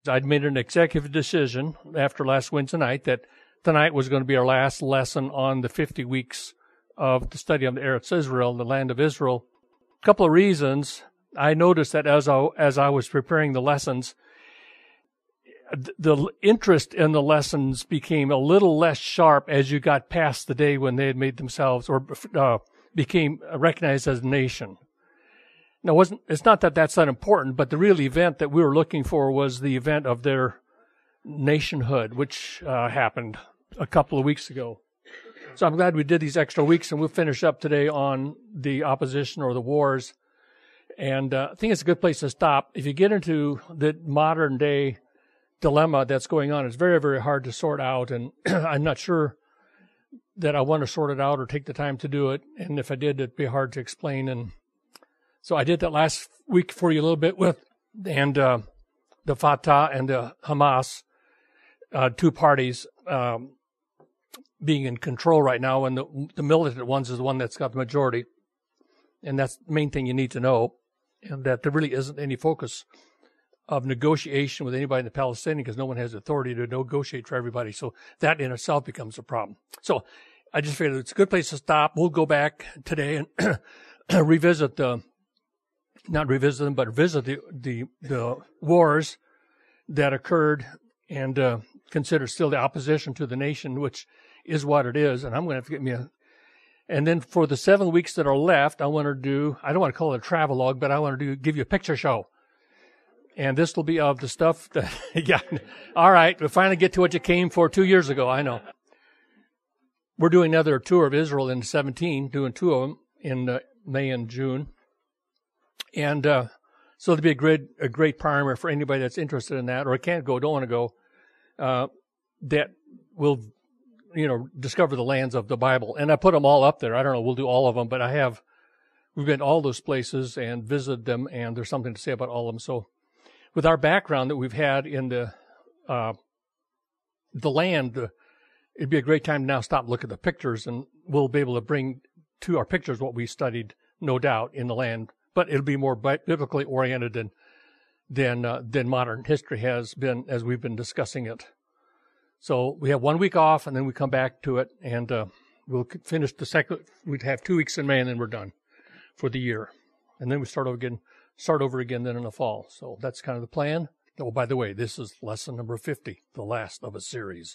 I'd made an executive decision after last Wednesday night that tonight was going to be our last lesson on the 50 weeks of the study on the Eretz Israel, the land of Israel. A couple of reasons. I noticed that as I was preparing the lessons, the interest in the lessons became a little less sharp as you got past the day when they had made themselves or became recognized as a nation. Now, it's not that that's unimportant, but the real event that we were looking for was the event of their nationhood, which happened a couple of weeks ago. So I'm glad we did these extra weeks, and we'll finish up today on the opposition or the wars. And I think it's a good place to stop. If you get into the modern day dilemma that's going on, it's very, very hard to sort out, and I'm not sure that I want to sort it out or take the time to do it. And if I did, it'd be hard to explain. And so I did that last week for you a little bit with, and the Fatah and the Hamas, two parties being in control right now, and the militant ones is the one that's got the majority. And that's the main thing you need to know, and that there really isn't any focus of negotiation with anybody in the Palestinian because no one has authority to negotiate for everybody. So that in itself becomes a problem. So I just figured it's a good place to stop. We'll go back today and revisit the wars that occurred and consider still the opposition to the nation, which is what it is. And I'm going to have to get me and then for the 7 weeks that are left, I don't want to call it a travelogue, but I want to give you a picture show. And this will be of the stuff that, yeah. All right, we'll finally get to what you came for 2 years ago, I know. We're doing another tour of Israel in 2017, doing two of them in May and June. And so it'll be a great primer for anybody that's interested in that, or can't go, don't want to go, that will, discover the lands of the Bible. And I put them all up there. I don't know, we'll do all of them, but we've been to all those places and visited them, and there's something to say about all of them. So with our background that we've had in the land, it'd be a great time to now stop and look at the pictures, and we'll be able to bring to our pictures what we studied, no doubt, in the land. But it'll be more biblically oriented than modern history has been as we've been discussing it. So we have 1 week off, and then we come back to it, and we'll finish the second. We'd have 2 weeks in May, and then we're done for the year. And then we start over again then in the fall. So that's kind of the plan. Oh, by the way, this is lesson number 50, the last of a series.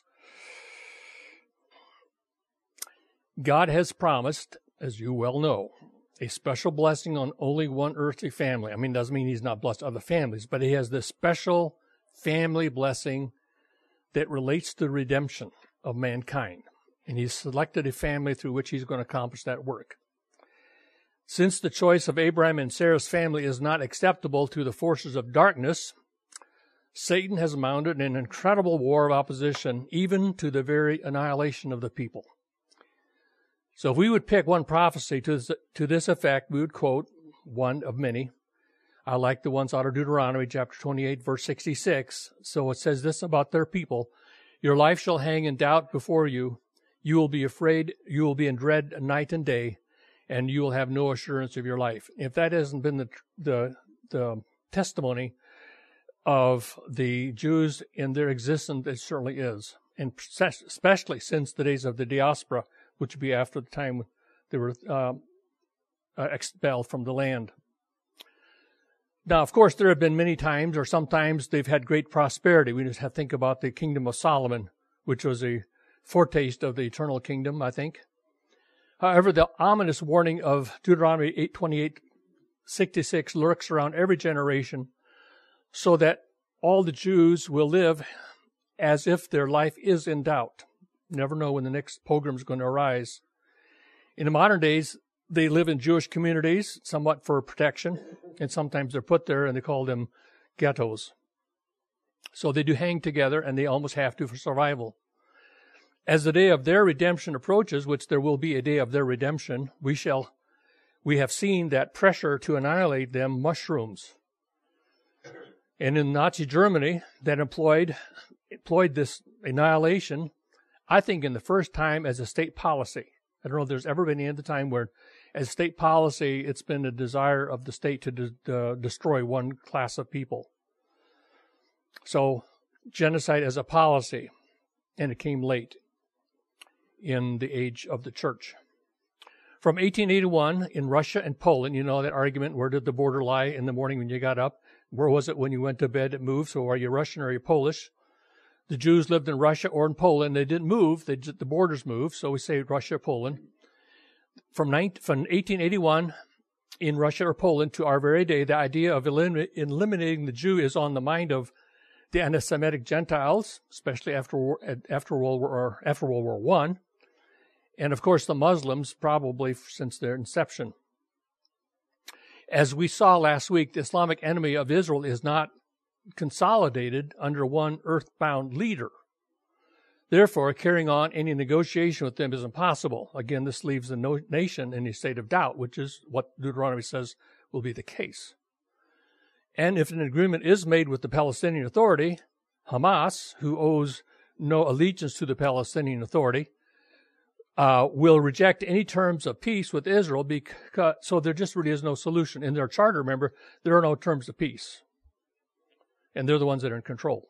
God has promised, as you well know, a special blessing on only one earthly family. I mean, it doesn't mean he's not blessed other families, but he has this special family blessing that relates to the redemption of mankind. And he's selected a family through which he's going to accomplish that work. Since the choice of Abraham and Sarah's family is not acceptable to the forces of darkness, Satan has mounted an incredible war of opposition, even to the very annihilation of the people. So if we would pick one prophecy to this effect, we would quote one of many. I like the ones out of Deuteronomy chapter 28, verse 66. So it says this about their people: your life shall hang in doubt before you. You will be afraid. You will be in dread night and day, and you will have no assurance of your life. If that hasn't been the testimony of the Jews in their existence, it certainly is. And especially since the days of the diaspora, which would be after the time they were expelled from the land. Now, of course, there have been many times, or sometimes they've had great prosperity. We just have to think about the kingdom of Solomon, which was a foretaste of the eternal kingdom, I think. However, the ominous warning of Deuteronomy 8:28-66 lurks around every generation, so that all the Jews will live as if their life is in doubt. You never know when the next pogrom is going to arise. In the modern days, they live in Jewish communities, somewhat for protection, and sometimes they're put there, and they call them ghettos. So they do hang together, and they almost have to for survival. As the day of their redemption approaches, which there will be a day of their redemption, we have seen that pressure to annihilate them mushrooms. And in Nazi Germany, that employed this annihilation, I think in the first time as a state policy. I don't know if there's ever been any other time where, as state policy, it's been a desire of the state to destroy one class of people. So genocide as a policy, and it came late in the age of the church. From 1881 in Russia and Poland, you know that argument, where did the border lie in the morning when you got up? Where was it when you went to bed? It moved, so are you Russian or are you Polish? The Jews lived in Russia or in Poland. They didn't move. The borders moved, so we say Russia, Poland. From 1881 in Russia or Poland to our very day, the idea of eliminating the Jew is on the mind of the anti-Semitic Gentiles, especially after World War I, and of course the Muslims, probably since their inception. As we saw last week, the Islamic enemy of Israel is not consolidated under one earthbound leader. Therefore, carrying on any negotiation with them is impossible. Again, this leaves the nation in a state of doubt, which is what Deuteronomy says will be the case. And if an agreement is made with the Palestinian Authority, Hamas, who owes no allegiance to the Palestinian Authority, will reject any terms of peace with Israel, so there just really is no solution. In their charter, remember, there are no terms of peace. And they're the ones that are in control.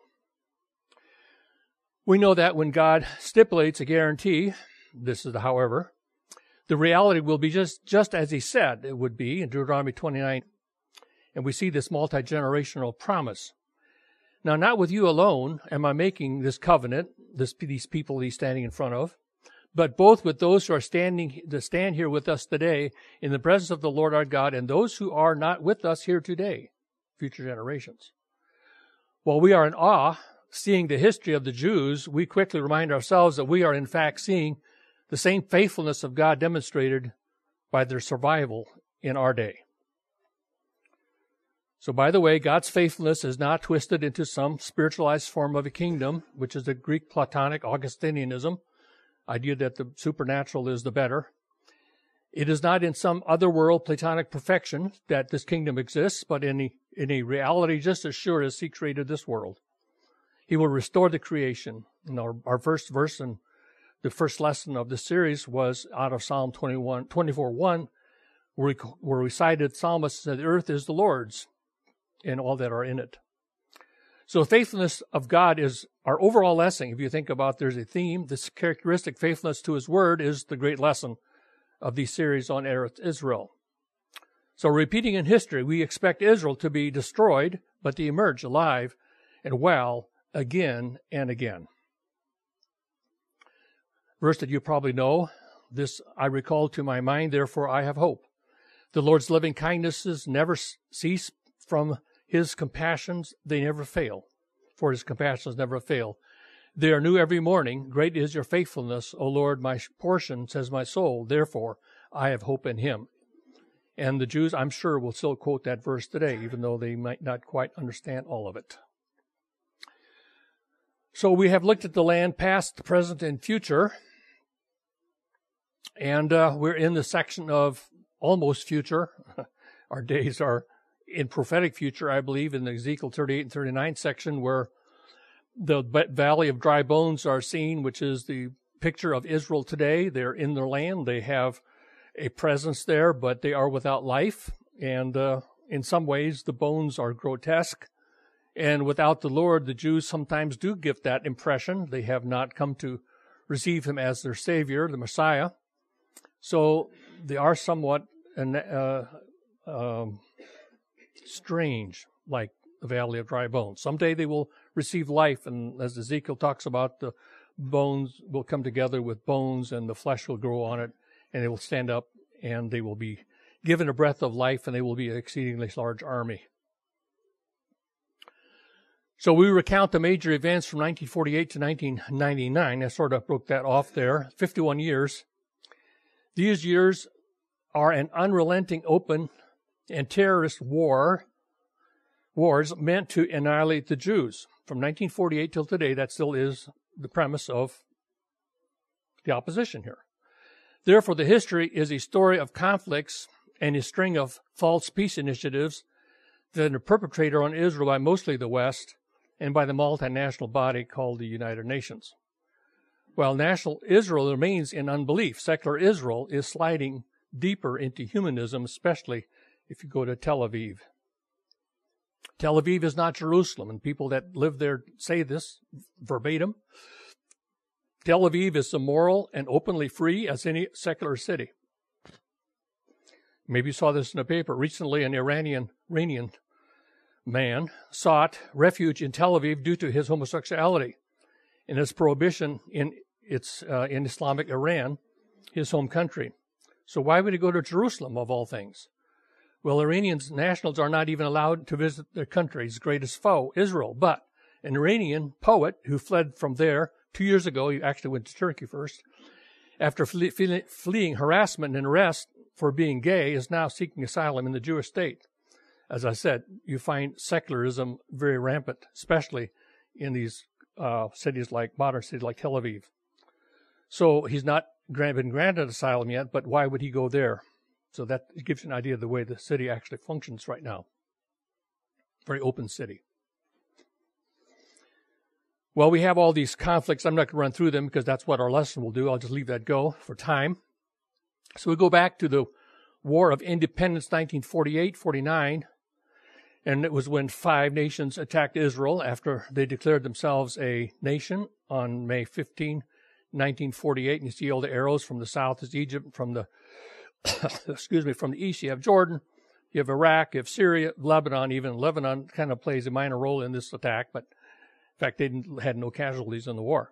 We know that when God stipulates a guarantee, this is the however, the reality will be just as he said it would be in Deuteronomy 29. And we see this multi-generational promise. Now, not with you alone am I making this covenant, these people he's standing in front of, but both with those who are stand here with us today in the presence of the Lord our God and those who are not with us here today, future generations. While we are in awe, seeing the history of the Jews, we quickly remind ourselves that we are in fact seeing the same faithfulness of God demonstrated by their survival in our day. So, by the way, God's faithfulness is not twisted into some spiritualized form of a kingdom, which is the Greek Platonic Augustinianism, idea that the supernatural is the better. It is not in some otherworld Platonic perfection that this kingdom exists, but in a reality just as sure as he created this world. He will restore the creation. And our first verse and the first lesson of this series was out of Psalm 24:1, where we cited psalmist said, "The earth is the Lord's, and all that are in it." So the faithfulness of God is our overall lesson. If you think about there's a theme, this characteristic faithfulness to his word is the great lesson of these series on Eretz Israel. So repeating in history, we expect Israel to be destroyed, but to emerge alive and well again and again. Verse that you probably know, this I recall to my mind, therefore I have hope. The Lord's loving kindnesses never cease, from his compassions they never fail. For his compassions never fail. They are new every morning. Great is your faithfulness, O Lord, my portion, says my soul. Therefore I have hope in him. And the Jews, I'm sure, will still quote that verse today, even though they might not quite understand all of it. So we have looked at the land past, present, and future. And we're in the section of almost future. Our days are in prophetic future, I believe, in the Ezekiel 38 and 39 section, where the valley of dry bones are seen, which is the picture of Israel today. They're in their land. They have a presence there, but they are without life. And in some ways, the bones are grotesque. And without the Lord, the Jews sometimes do give that impression. They have not come to receive him as their Savior, the Messiah. So they are somewhat strange, like the valley of dry bones. Someday they will receive life, and as Ezekiel talks about, the bones will come together with bones, and the flesh will grow on it, and they will stand up, and they will be given a breath of life, and they will be an exceedingly large army. So we recount the major events from 1948 to 1999. I sort of broke that off there, 51 years. These years are an unrelenting, open, and terrorist wars meant to annihilate the Jews. From 1948 till today, that still is the premise of the opposition here. Therefore, the history is a story of conflicts and a string of false peace initiatives that are perpetrated on Israel by mostly the West and by the multinational body called the United Nations. While national Israel remains in unbelief, secular Israel is sliding deeper into humanism, especially if you go to Tel Aviv. Tel Aviv is not Jerusalem, and people that live there say this verbatim. Tel Aviv is immoral and openly free as any secular city. Maybe you saw this in the paper. Recently, an Iranian man sought refuge in Tel Aviv due to his homosexuality and his prohibition in Islamic Iran, his home country. So why would he go to Jerusalem, of all things? Well, Iranian nationals are not even allowed to visit their country's greatest foe, Israel. But an Iranian poet who fled from there 2 years ago, he actually went to Turkey first, after fleeing harassment and arrest for being gay, is now seeking asylum in the Jewish state. As I said, you find secularism very rampant, especially in these modern cities like Tel Aviv. So he's not been granted asylum yet, but why would he go there? So that gives you an idea of the way the city actually functions right now. Very open city. Well, we have all these conflicts. I'm not going to run through them because that's what our lesson will do. I'll just leave that go for time. So we go back to the War of Independence, 1948-49. And it was when 5 nations attacked Israel after they declared themselves a nation on May 15, 1948. And you see all the arrows. From the south is Egypt. From the from the east you have Jordan. You have Iraq. You have Syria, Lebanon. Even Lebanon kind of plays a minor role in this attack, but in fact they had no casualties in the war.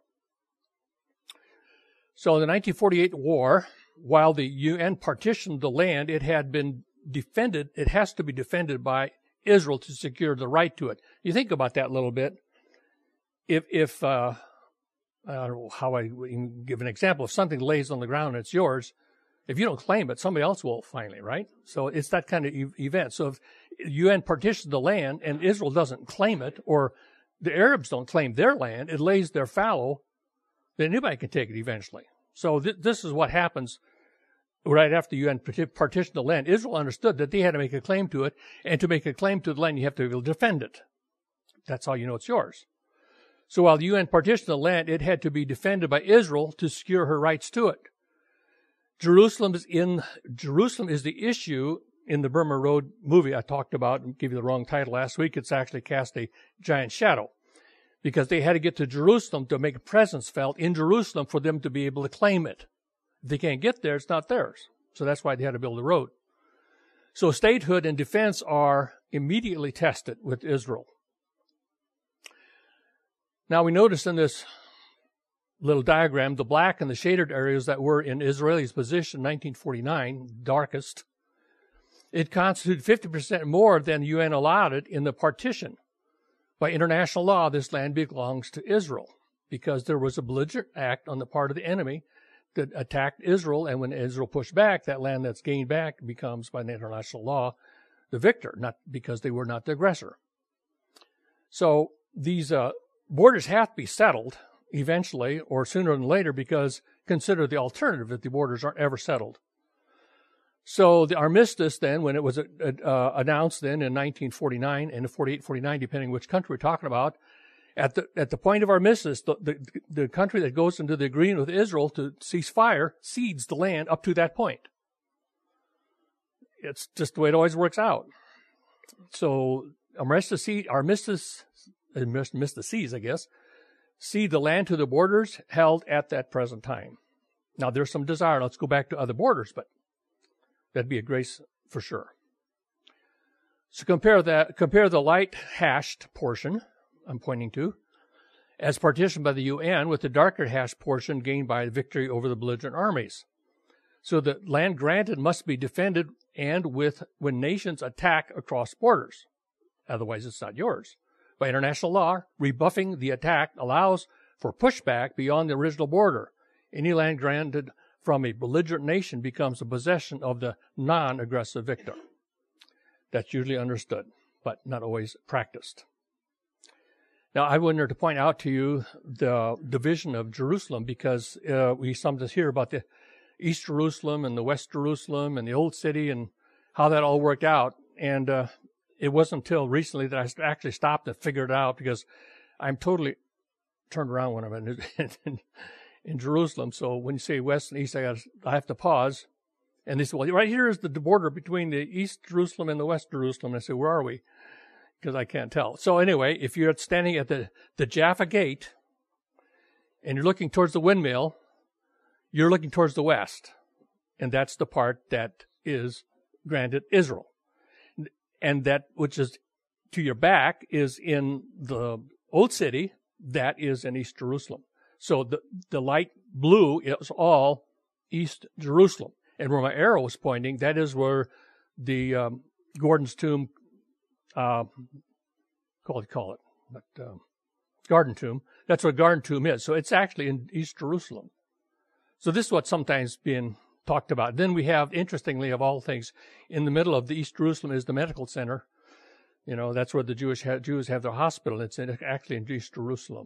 So in the 1948 war, while the UN partitioned the land, it had been defended. It has to be defended by Israel to secure the right to it. You think about that a little bit. If I don't know how I can give an example. If something lays on the ground and it's yours, if you don't claim it, somebody else will finally, right? So it's that kind of event. So if UN partitions the land and Israel doesn't claim it, or the Arabs don't claim their land, it lays there fallow, then anybody can take it eventually. So this is what happens right after the UN partitioned the land. Israel understood that they had to make a claim to it, and to make a claim to the land, you have to be able to defend it. That's how you know it's yours. So while the UN partitioned the land, it had to be defended by Israel to secure her rights to it. Jerusalem is the issue in the Burma Road movie I talked about and gave you the wrong title last week. It's actually cast a giant shadow because they had to get to Jerusalem to make a presence felt in Jerusalem for them to be able to claim it. If they can't get there, it's not theirs. So that's why they had to build a road. So statehood and defense are immediately tested with Israel. Now we notice in this little diagram, the black and the shaded areas that were in Israel's position in 1949, darkest, it constituted 50% more than the UN allowed it in the partition. By international law, this land belongs to Israel because there was a belligerent act on the part of the enemy that attacked Israel, and when Israel pushed back, that land that's gained back becomes, by the international law, the victor, not because they were not the aggressor. So these borders have to be settled eventually, or sooner than later, because consider the alternative that the borders aren't ever settled. So the armistice then, when it was announced then in 1949 and 48, 49, depending which country we're talking about, at the point of armistice, the country that goes into the agreement with Israel to cease fire cedes the land up to that point. It's just the way it always works out. So armistice, I guess, cede the land to the borders held at that present time. Now, there's some desire. Let's go back to other borders, but that'd be a grace for sure. So compare the light hashed portion I'm pointing to as partitioned by the UN with the darker hashed portion gained by victory over the belligerent armies. So the land granted must be defended and when nations attack across borders. Otherwise, it's not yours. By international law, rebuffing the attack allows for pushback beyond the original border. Any land granted from a belligerent nation becomes a possession of the non-aggressive victor. That's usually understood, but not always practiced. Now, I wanted to point out to you the division of Jerusalem because we sometimes hear about the East Jerusalem and the West Jerusalem and the Old City and how that all worked out. And it wasn't until recently that I actually stopped and figured it out because I'm totally turned around when I'm in Jerusalem. So when you say West and East, I have to pause. And they say, well, right here is the border between the East Jerusalem and the West Jerusalem. And I say, where are we? because I can't tell. So anyway, if you're standing at the Jaffa Gate and you're looking towards the windmill, you're looking towards the west. And that's the part that is granted Israel. And that which is to your back is in the Old City, that is in East Jerusalem. So the light blue is all East Jerusalem. And where my arrow was pointing, that is where the Gordon's tomb, Garden Tomb. That's what Garden Tomb is. So it's actually in East Jerusalem. So this is what's sometimes being talked about. Then we have, interestingly, of all things, in the middle of the East Jerusalem is the medical center. You know, that's where the Jews have their hospital. It's actually in East Jerusalem.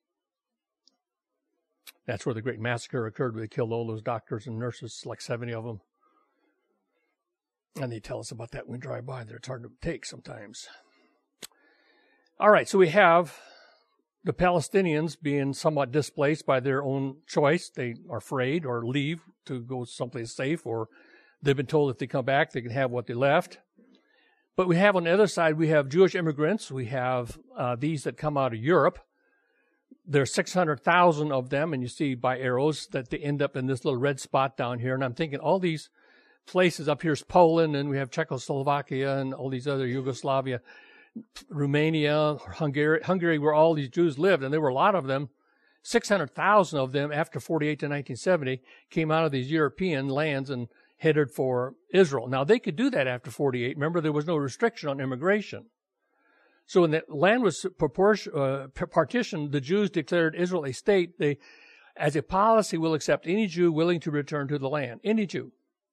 That's where the great massacre occurred, where they killed all those doctors and nurses, like 70 of them. And they tell us about that when we drive by there. It's hard to take sometimes. All right, so we have the Palestinians being somewhat displaced by their own choice. They are afraid or leave to go someplace safe, or they've been told if they come back, they can have what they left. But we have on the other side, we have Jewish immigrants. We have these that come out of Europe. There's 600,000 of them, and you see by arrows that they end up in this little red spot down here. And I'm thinking all these places up here is Poland, and we have Czechoslovakia and all these other Yugoslavia, Romania, Hungary, where all these Jews lived, and there were a lot of them. 600,000 of them after 48 to 1970 came out of these European lands and headed for Israel. Now, they could do that after 48. Remember, there was no restriction on immigration. So when the land was partitioned, the Jews declared Israel a state. They, as a policy, will accept any Jew willing to return to the land. Any Jew.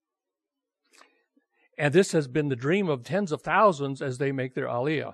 And this has been the dream of tens of thousands as they make their aliyah.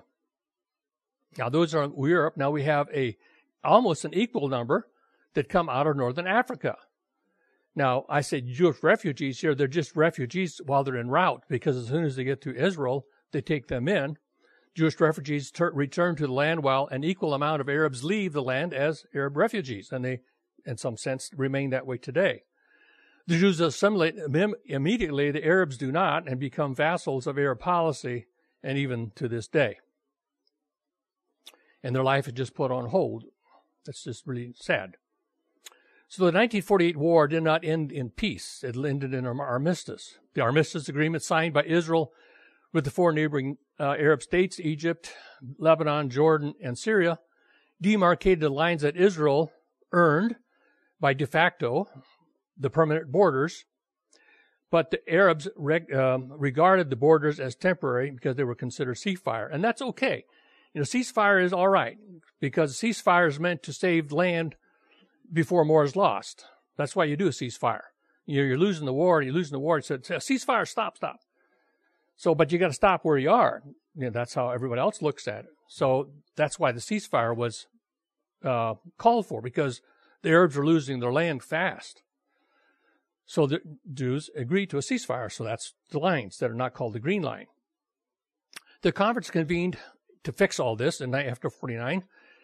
Now, those are in Europe. Now we have almost an equal number that come out of northern Africa. Now, I say Jewish refugees here. They're just refugees while they're en route, because as soon as they get to Israel, they take them in. Jewish refugees return to the land, while an equal amount of Arabs leave the land as Arab refugees, and they, in some sense, remain that way today. The Jews assimilate immediately. The Arabs do not, and become vassals of Arab policy, and even to this day. And their life is just put on hold. That's just really sad. So the 1948 war did not end in peace. It ended in an armistice. The armistice agreement signed by Israel with the four neighboring Arab states, Egypt, Lebanon, Jordan, and Syria, demarcated the lines that Israel earned by de facto, the permanent borders, but the Arabs regarded the borders as temporary because they were considered ceasefire, and that's okay. You know, ceasefire is all right, because ceasefire is meant to save land before more is lost. That's why you do a ceasefire. You're losing the war, you said, ceasefire, stop. So, but you got to stop where you are. You know, that's how everyone else looks at it. So that's why the ceasefire was called for, because the Arabs were losing their land fast. So the Jews agreed to a ceasefire. So that's the lines that are not called the Green Line. The conference convened to fix all this after 49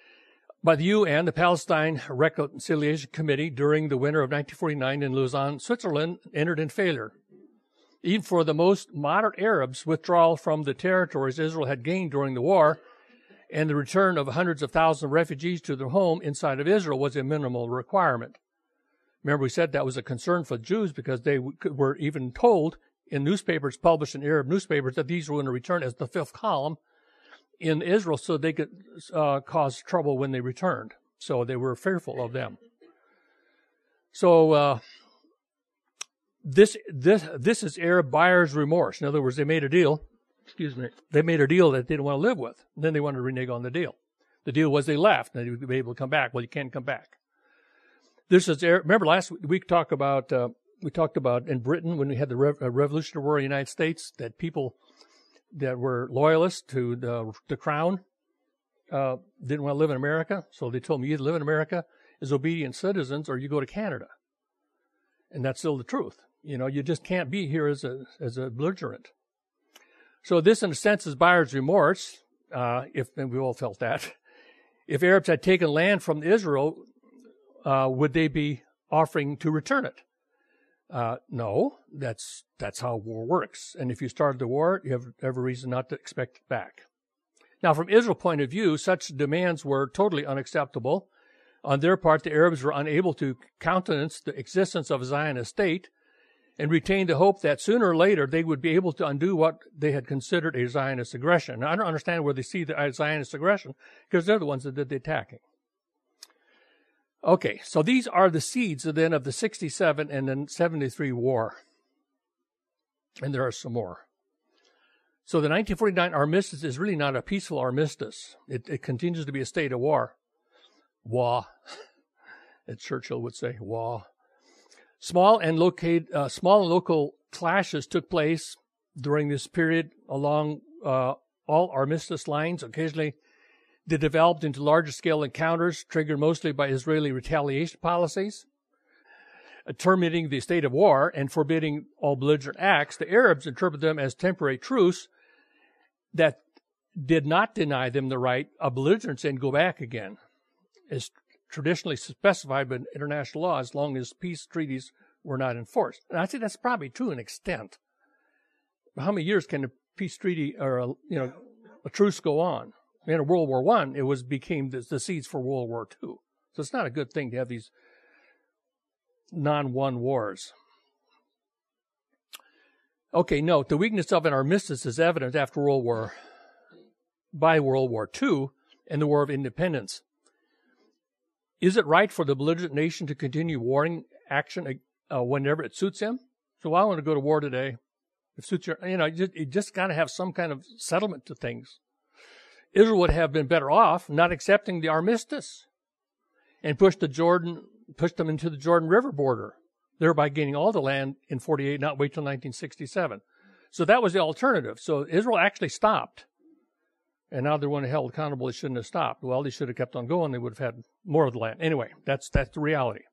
by the UN, the Palestine Reconciliation Committee, during the winter of 1949 in Lausanne, Switzerland, entered in failure. Even for the most moderate Arabs, withdrawal from the territories Israel had gained during the war and the return of hundreds of thousands of refugees to their home inside of Israel was a minimal requirement. Remember, we said that was a concern for Jews, because they were even told in newspapers published in Arab newspapers that these were going to return as the fifth column in Israel, so they could cause trouble when they returned. So they were fearful of them. So this is Arab buyer's remorse. In other words, they made a deal. They made a deal that they didn't want to live with. Then they wanted to renege on the deal. The deal was they left, and they would be able to come back. Well, you can't come back. This is, remember last week we talked about in Britain, when we had the Revolutionary War in the United States, that people that were loyalists to the crown didn't want to live in America. So they told me, you either live in America as obedient citizens or you go to Canada. And that's still the truth. You know, you just can't be here as a belligerent. So this, in a sense, is buyer's remorse, and we all felt that. If Arabs had taken land from Israel, would they be offering to return it? No, that's how war works. And if you started the war, you have every reason not to expect it back. Now, from Israel's point of view, such demands were totally unacceptable. On their part, the Arabs were unable to countenance the existence of a Zionist state and retained the hope that sooner or later they would be able to undo what they had considered a Zionist aggression. Now, I don't understand where they see the Zionist aggression, because they're the ones that did the attacking. Okay, so these are the seeds then of the 67 and then 73 war. And there are some more. So the 1949 armistice is really not a peaceful armistice. It continues to be a state of war. War, as Churchill would say, war. Small and local clashes took place during this period along all armistice lines. Occasionally, they developed into larger-scale encounters triggered mostly by Israeli retaliation policies. Terminating the state of war and forbidding all belligerent acts, the Arabs interpreted them as temporary truce that did not deny them the right of belligerence and go back again, as traditionally specified by international law, as long as peace treaties were not enforced. And I say that's probably true to an extent. How many years can a peace treaty or a truce go on? In World War I, it became the seeds for World War II. So it's not a good thing to have these non-won wars. Okay, note, the weakness of an armistice is evident by World War II and the War of Independence. Is it right for the belligerent nation to continue warring action whenever it suits him? So I want to go to war today. It suits you just got to have some kind of settlement to things. Israel would have been better off not accepting the armistice and pushed them into the Jordan River border, thereby gaining all the land in 48, not wait till 1967. So that was the alternative. So Israel actually stopped. And now they're one held accountable. They shouldn't have stopped. Well, they should have kept on going. They would have had more of the land. Anyway, that's the reality.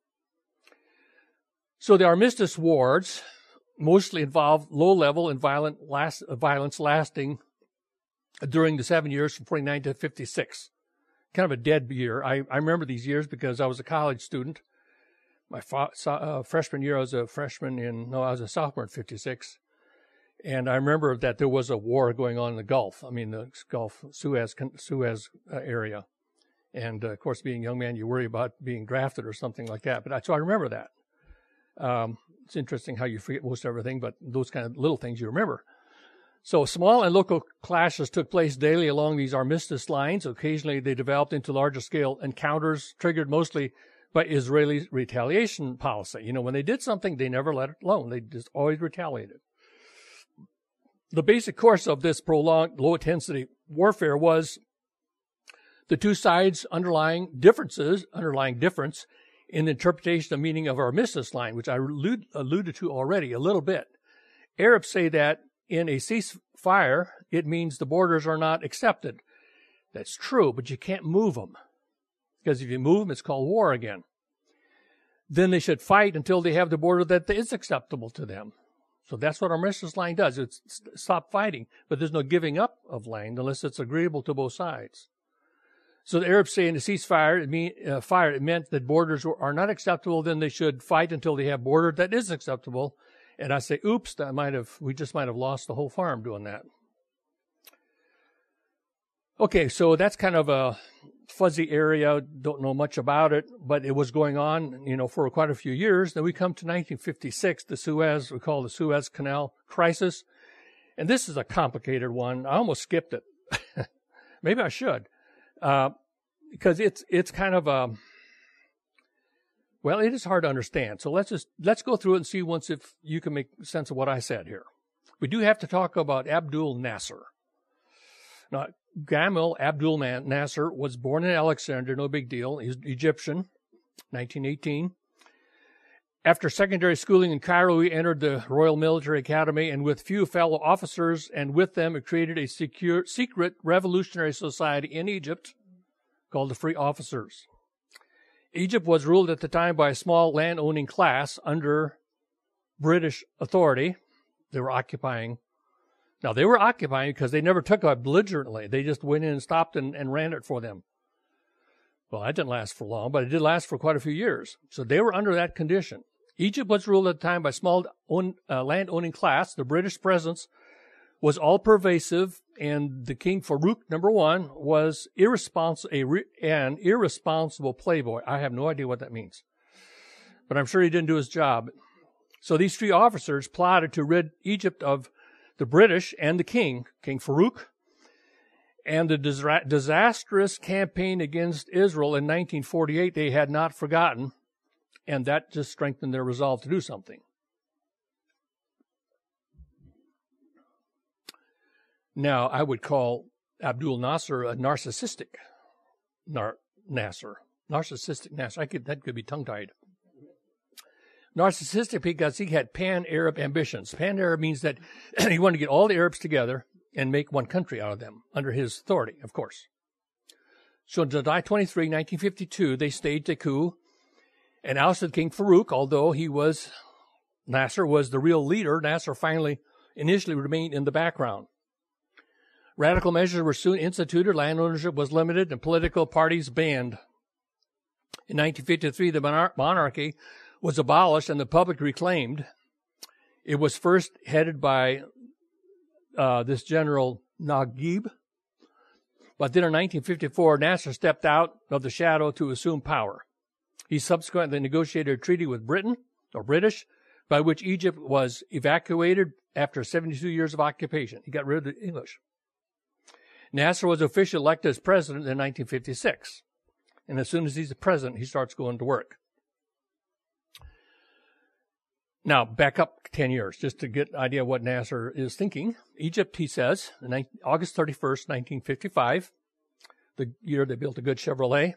So the armistice wars mostly involved low-level and violence lasting during the 7 years from 49 to 56. Kind of a dead year. I remember these years because I was a college student. My freshman year, I was a sophomore in 56. And I remember that there was a war going on in the Gulf. I mean, the Gulf, Suez area. And, of course, being a young man, you worry about being drafted or something like that. So I remember that. It's interesting how you forget most everything, but those kind of little things you remember. So small and local clashes took place daily along these armistice lines. Occasionally, they developed into larger-scale encounters triggered mostly by Israeli retaliation policy. When they did something, they never let it alone. They just always retaliated. The basic course of this prolonged low-intensity warfare was the two sides' underlying difference in the interpretation of meaning of our armistice line, which I alluded to already a little bit. Arabs say that in a ceasefire, it means the borders are not accepted. That's true, but you can't move them. Because if you move them, it's called war again. Then they should fight until they have the border that is acceptable to them. So that's what our armistice line does. It's stop fighting, but there's no giving up of land unless it's agreeable to both sides. So the Arabs say in the ceasefire, it meant that borders are not acceptable. Then they should fight until they have border that is acceptable. And I say, oops, we just might have lost the whole farm doing that. Okay, so that's kind of a fuzzy area. Don't know much about it, but it was going on, for quite a few years. Then we come to 1956, we call the Suez Canal crisis. And this is a complicated one. I almost skipped it. Maybe I should. Because it's kind of it is hard to understand. So let's go through it and see if you can make sense of what I said here. We do have to talk about Abdul Nasser. Now, Gamal Abdul Nasser was born in Alexandria, no big deal. He's Egyptian, 1918. After secondary schooling in Cairo, he entered the Royal Military Academy, and with few fellow officers, and with them, it created a secret revolutionary society in Egypt called the Free Officers. Egypt was ruled at the time by a small land-owning class under British authority. They were occupying because they never took it belligerently. They just went in and stopped and ran it for them. Well, that didn't last for long, but it did last for quite a few years. So they were under that condition. Egypt was ruled at the time by a small land-owning class. The British presence was all-pervasive, and the King Farouk, number one, was an irresponsible playboy. I have no idea what that means, but I'm sure he didn't do his job. So these three officers plotted to rid Egypt of the British and the king, King Farouk, and the disastrous campaign against Israel in 1948 they had not forgotten, and that just strengthened their resolve to do something. Now, I would call Abdul Nasser a narcissistic Nasser. Narcissistic Nasser. That could be tongue-tied. Narcissistic because he had pan-Arab ambitions. Pan-Arab means that he wanted to get all the Arabs together and make one country out of them, under his authority, of course. So on July 23, 1952, they staged a coup and ousted King Farouk, although Nasser was the real leader. Nasser initially remained in the background. Radical measures were soon instituted, land ownership was limited, and political parties banned. In 1953, the monarchy was abolished and the public reclaimed. It was first headed by this General Naguib. But then in 1954, Nasser stepped out of the shadow to assume power. He subsequently negotiated a treaty with British, by which Egypt was evacuated after 72 years of occupation. He got rid of the English. Nasser was officially elected as president in 1956. And as soon as he's the president, he starts going to work. Now, back up 10 years, just to get an idea of what Nasser is thinking. Egypt, he says, August 31st, 1955, the year they built a good Chevrolet.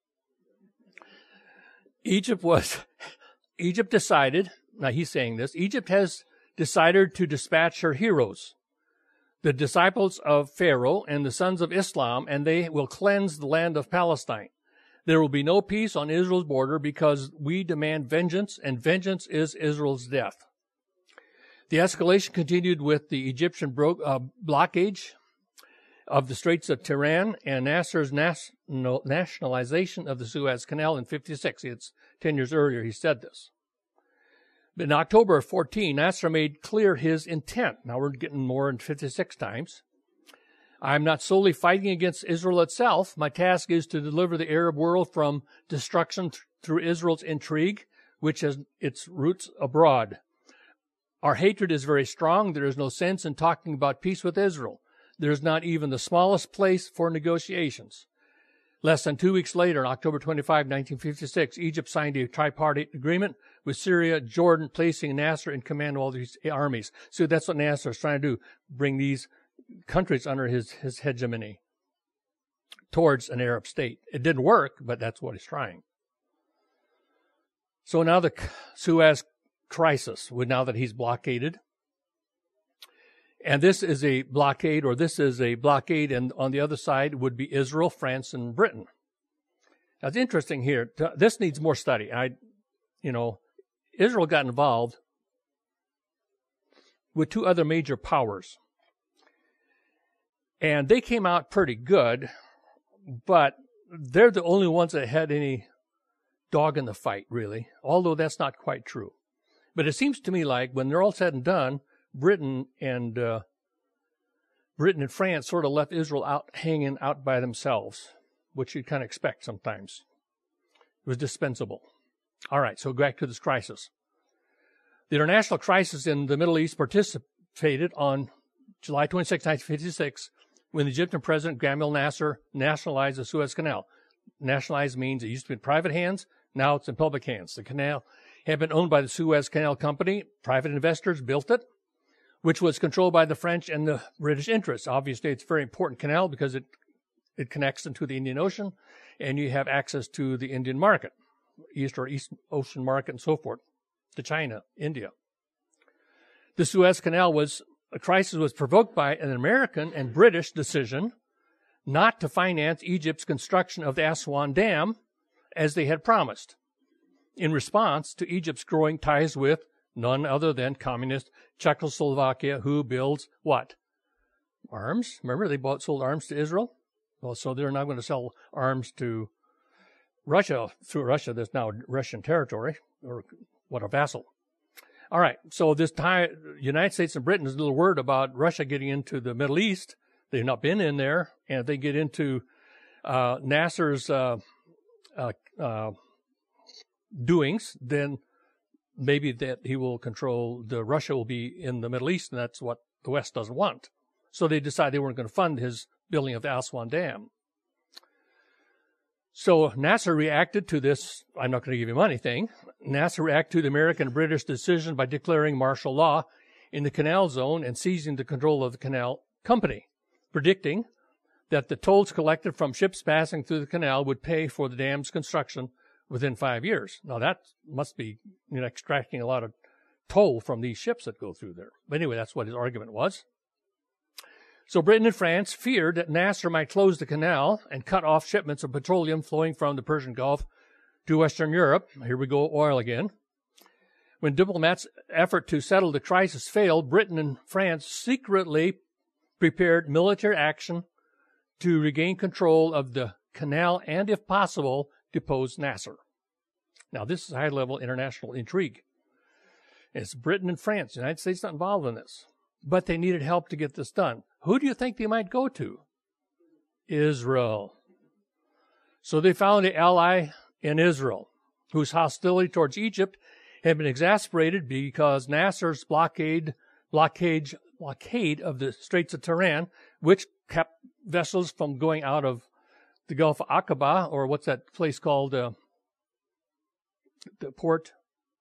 Egypt decided, now he's saying this, Egypt has decided to dispatch her heroes, the disciples of Pharaoh and the sons of Islam, and they will cleanse the land of Palestine. There will be no peace on Israel's border because we demand vengeance, and vengeance is Israel's death. The escalation continued with the Egyptian blockade of the Straits of Tiran and Nasser's nationalization of the Suez Canal in 1956. It's 10 years earlier he said this. But in October of 14, Nasser made clear his intent. Now we're getting more than 56 times. I'm not solely fighting against Israel itself. My task is to deliver the Arab world from destruction through Israel's intrigue, which has its roots abroad. Our hatred is very strong. There is no sense in talking about peace with Israel. There is not even the smallest place for negotiations. Less than 2 weeks later, on October 25, 1956, Egypt signed a tripartite agreement with Syria, Jordan, placing Nasser in command of all these armies. So that's what Nasser is trying to do, bring these countries under his hegemony towards an Arab state. It didn't work, but that's what he's trying. So now the Suez crisis, now that he's blockaded. And this is a blockade, and on the other side would be Israel, France, and Britain. Now, it's interesting here. This needs more study. Israel got involved with two other major powers. And they came out pretty good, but they're the only ones that had any dog in the fight, really, although that's not quite true. But it seems to me like when they're all said and done, Britain and France sort of left Israel hanging out by themselves, which you'd kind of expect sometimes. It was dispensable. All right, so back to this crisis. The international crisis in the Middle East participated on July 26, 1956, when the Egyptian president Gamal Nasser nationalized the Suez Canal. Nationalized means it used to be in private hands, now it's in public hands. The canal had been owned by the Suez Canal Company. Private investors built it, which was controlled by the French and the British interests. Obviously, it's a very important canal because it connects into the Indian Ocean, and you have access to the Indian market, East Ocean market and so forth, to China, India. The Suez Canal crisis was provoked by an American and British decision not to finance Egypt's construction of the Aswan Dam as they had promised, in response to Egypt's growing ties with none other than communist Czechoslovakia, who builds what? Arms. Remember, they sold arms to Israel? Well, so they're now going to sell arms to Russia, through Russia, that's now Russian territory, or what, a vassal. All right, so this time, United States and Britain is a little worried about Russia getting into the Middle East. They've not been in there, and if they get into Nasser's doings, then maybe that he will control Russia will be in the Middle East, and that's what the West doesn't want. So they decided they weren't going to fund his building of the Aswan Dam. So Nasser reacted to this, I'm not going to give him anything. Nasser reacted to the American and British decision by declaring martial law in the canal zone and seizing the control of the canal company, predicting that the tolls collected from ships passing through the canal would pay for the dam's construction within 5 years. Now that must be extracting a lot of toll from these ships that go through there. But anyway, that's what his argument was. So Britain and France feared that Nasser might close the canal and cut off shipments of petroleum flowing from the Persian Gulf to Western Europe. Here we go, oil again. When diplomats' effort to settle the crisis failed, Britain and France secretly prepared military action to regain control of the canal and, if possible, depose Nasser. Now, this is high-level international intrigue. It's Britain and France. The United States not involved in this. But they needed help to get this done. Who do you think they might go to? Israel. So they found an ally in Israel, whose hostility towards Egypt had been exasperated because Nasser's blockade of the Straits of Tiran, which kept vessels from going out of the Gulf of Aqaba, or what's that place called, the port?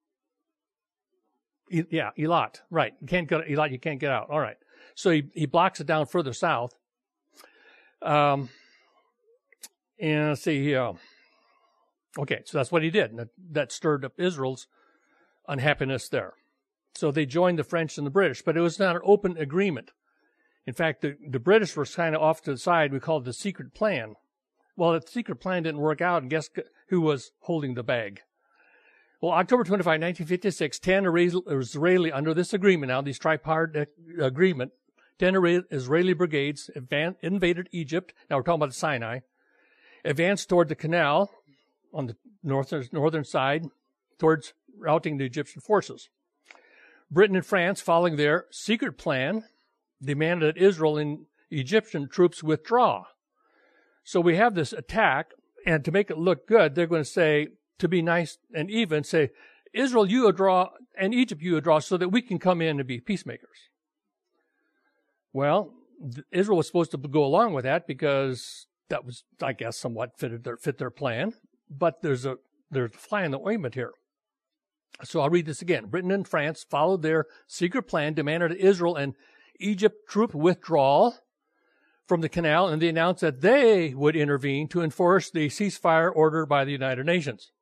Eilat, right. You can't get Eilat, you can't get out. All right. So he blocks it down further south. And let's see, okay, so that's what he did. And that stirred up Israel's unhappiness there. So they joined the French and the British, but it was not an open agreement. In fact, the British were kind of off to the side. We called it the secret plan. Well, the secret plan didn't work out, and guess who was holding the bag? Well, October 25, 1956, 10 Israeli, under this agreement now, this tripartite agreement, 10 Israeli brigades invaded Egypt. Now we're talking about the Sinai. Advanced toward the canal on the northern side, towards routing the Egyptian forces. Britain and France, following their secret plan, demanded that Israel and Egyptian troops withdraw. So we have this attack, and to make it look good, they're going to say, to be nice and even, say, Israel, you withdraw, and Egypt, you withdraw, so that we can come in and be peacemakers. Well, Israel was supposed to go along with that because that was, I guess, somewhat fit their plan. But there's a fly in the ointment here. So I'll read this again. Britain and France followed their secret plan, demanded Israel and Egypt troop withdrawal from the canal, and they announced that they would intervene to enforce the ceasefire order by the United Nations.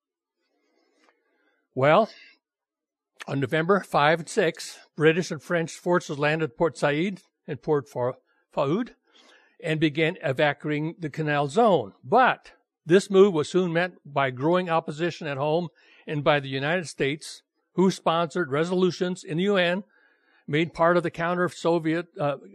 Well, on November 5 and 6, British and French forces landed at Port Said and Port Faoud and began evacuating the canal zone. But this move was soon met by growing opposition at home and by the United States, who sponsored resolutions in the UN made in part to counter Soviet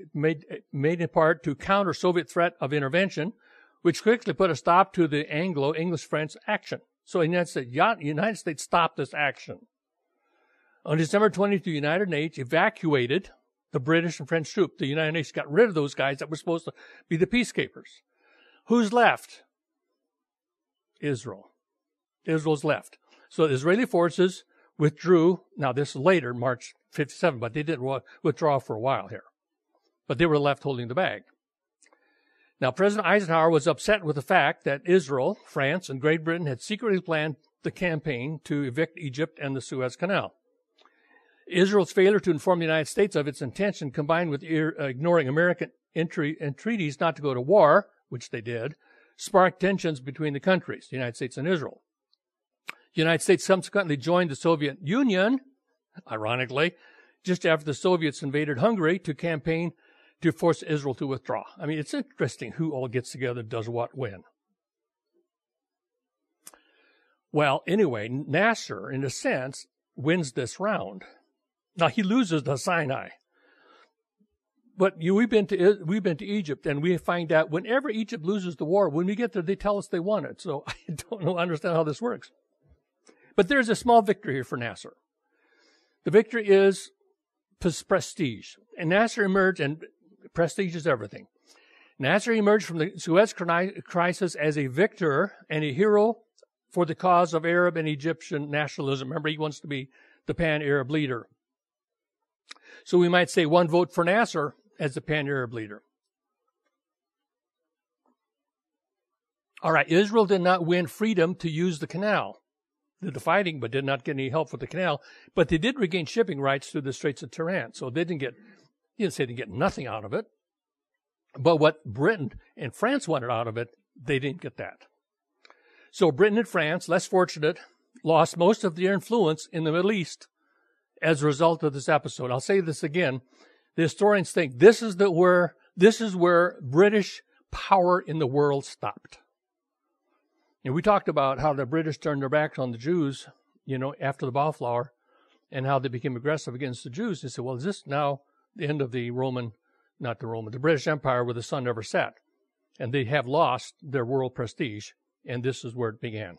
threat of intervention, which quickly put a stop to the Anglo-English-French action. So the United States stopped this action. On December 20th, the United Nations evacuated the British and French troops. The United Nations got rid of those guys that were supposed to be the peacekeepers. Who's left? Israel. Israel's left. So the Israeli forces withdrew. Now, this is later, March 57, but they didn't withdraw for a while here. But they were left holding the bag. Now, President Eisenhower was upset with the fact that Israel, France, and Great Britain had secretly planned the campaign to evict Egypt and the Suez Canal. Israel's failure to inform the United States of its intention, combined with ignoring American entreaties not to go to war, which they did, sparked tensions between the countries, the United States and Israel. The United States subsequently joined the Soviet Union, ironically, just after the Soviets invaded Hungary to campaign to force Israel to withdraw. I mean, it's interesting who all gets together, does what, when. Well, anyway, Nasser, in a sense, wins this round. Now, he loses the Sinai. But we've been to Egypt, and we find out whenever Egypt loses the war, when we get there, they tell us they won it. So I don't understand how this works. But there's a small victory here for Nasser. The victory is prestige. And Nasser emerged, and prestige is everything. Nasser emerged from the Suez crisis as a victor and a hero for the cause of Arab and Egyptian nationalism. Remember, he wants to be the pan-Arab leader. So we might say one vote for Nasser as the pan-Arab leader. All right, Israel did not win freedom to use the canal. Did the fighting, but did not get any help with the canal. But they did regain shipping rights through the Straits of Tiran. So they didn't say they get nothing out of it. But what Britain and France wanted out of it, they didn't get that. So Britain and France, less fortunate, lost most of their influence in the Middle East as a result of this episode. I'll say this again. The historians think this is where British power in the world stopped. And we talked about how the British turned their backs on the Jews, after the Ballflower, and how they became aggressive against the Jews. They said, well, is this now the end of the British Empire where the sun never set? And they have lost their world prestige, and this is where it began.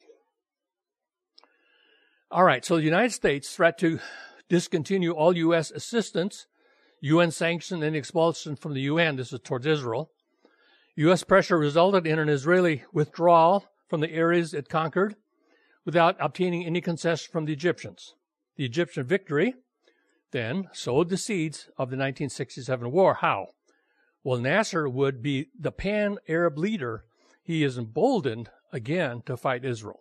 All right, so the United States threat to discontinue all U.S. assistance, UN sanction, and expulsion from the UN. This is towards Israel. U.S. pressure resulted in an Israeli withdrawal from the areas it conquered without obtaining any concession from the Egyptians. The Egyptian victory then sowed the seeds of the 1967 war. How? Well, Nasser would be the pan-Arab leader. He is emboldened again to fight Israel.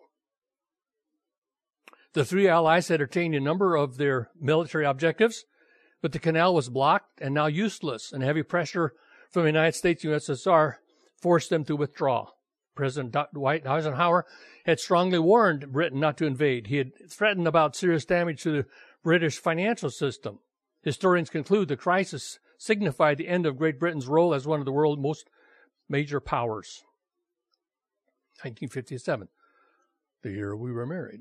The three allies had attained a number of their military objectives, but the canal was blocked and now useless, and heavy pressure from the United States and USSR forced them to withdraw. President Dwight Eisenhower had strongly warned Britain not to invade. He had threatened about serious damage to the British financial system. Historians conclude the crisis signified the end of Great Britain's role as one of the world's most major powers. 1957, the year we were married.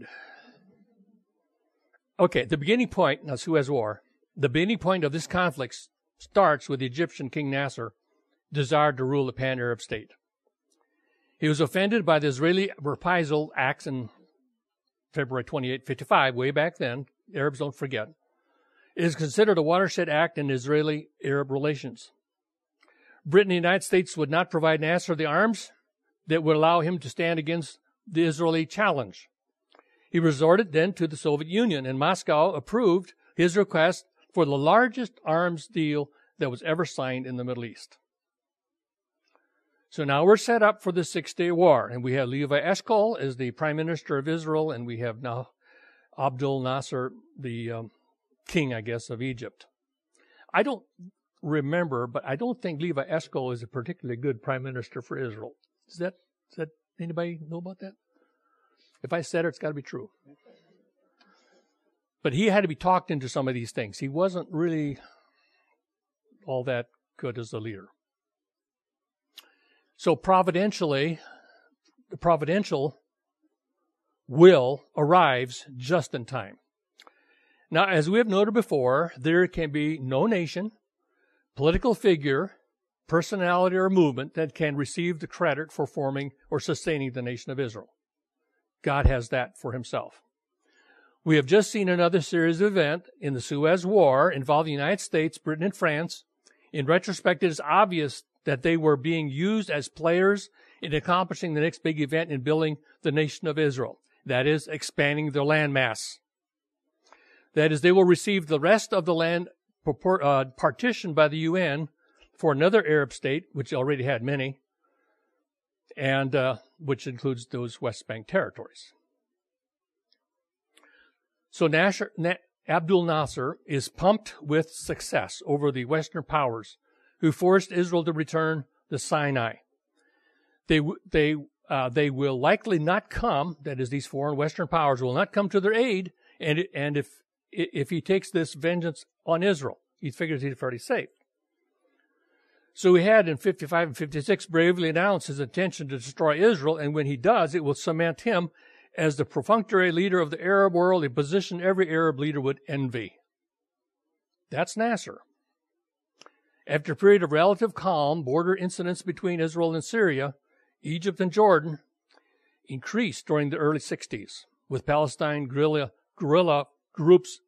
Okay, the beginning point, now Suez War, the beginning point of this conflict starts with the Egyptian King Nasser desired to rule a pan-Arab state. He was offended by the Israeli reprisal acts in February 28, 55, way back then. Arabs don't forget. It is considered a watershed act in Israeli-Arab relations. Britain and the United States would not provide Nasser the arms that would allow him to stand against the Israeli challenge. He resorted then to the Soviet Union, and Moscow approved his request for the largest arms deal that was ever signed in the Middle East. So now we're set up for the Six-Day War, and we have Levi Eshkol as the Prime Minister of Israel, and we have now Abdul Nasser, the king, I guess, of Egypt. I don't remember, but I don't think Levi Eshkol is a particularly good Prime Minister for Israel. Does that anybody know about that? If I said it, it's got to be true. But he had to be talked into some of these things. He wasn't really all that good as a leader. So providentially, the providential will arrives just in time. Now, as we have noted before, there can be no nation, political figure, personality, or movement that can receive the credit for forming or sustaining the nation of Israel. God has that for himself. We have just seen another series of events in the Suez War involving the United States, Britain, and France. In retrospect, it is obvious that they were being used as players in accomplishing the next big event in building the nation of Israel. That is, expanding their landmass. That is, they will receive the rest of the land partitioned by the UN for another Arab state, which already had many, and which includes those West Bank territories. So Abdul Nasser is pumped with success over the Western powers who forced Israel to return the Sinai. They will likely not come, that is, these foreign Western powers will not come to their aid, and if he takes this vengeance on Israel, he figures he's fairly safe. So he had in 55 and 56 bravely announced his intention to destroy Israel, and when he does, it will cement him as the perfunctory leader of the Arab world, a position every Arab leader would envy. That's Nasser. After a period of relative calm, border incidents between Israel and Syria, Egypt and Jordan increased during the early 60s, with Palestine guerrilla groups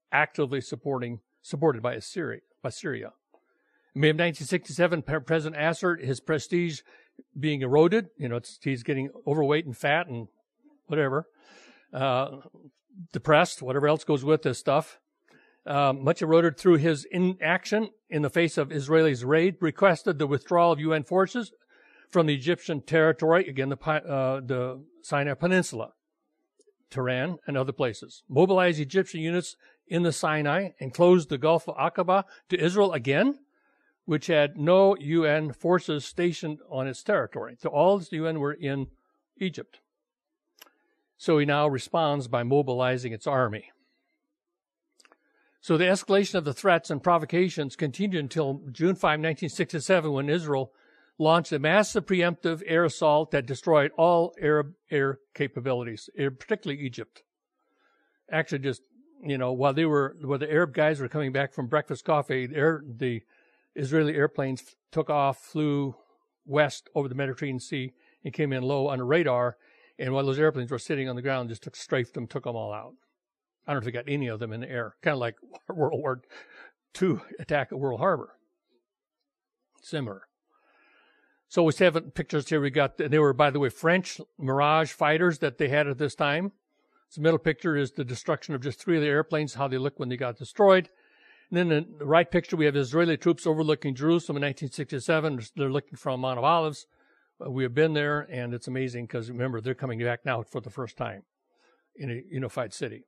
actively supported by Syria. In May of 1967, President Nasser, his prestige being eroded, he's getting overweight and fat and whatever, depressed, whatever else goes with this stuff, much eroded through his inaction in the face of Israelis' raid, requested the withdrawal of UN forces from the Egyptian territory, again, the Sinai Peninsula, Tehran, and other places, mobilized Egyptian units in the Sinai, and closed the Gulf of Aqaba to Israel again, which had no UN forces stationed on its territory. So all the UN were in Egypt. So he now responds by mobilizing its army. So the escalation of the threats and provocations continued until June 5, 1967, when Israel launched a massive preemptive air assault that destroyed all Arab air capabilities, particularly Egypt. Actually, just, while the Arab guys were coming back from breakfast coffee, the Israeli airplanes took off, flew west over the Mediterranean Sea, and came in low on a radar. And while those airplanes were sitting on the ground, just strafed them, took them all out. I don't know if they got any of them in the air. Kind of like World War II attack at Pearl Harbor. Similar. So we have pictures here. They were, by the way, French Mirage fighters that they had at this time. The middle picture is the destruction of just 3 of the airplanes, how they looked when they got destroyed. And then in the right picture, we have Israeli troops overlooking Jerusalem in 1967. They're looking from Mount of Olives. We have been there, and it's amazing because, remember, they're coming back now for the first time in a unified city.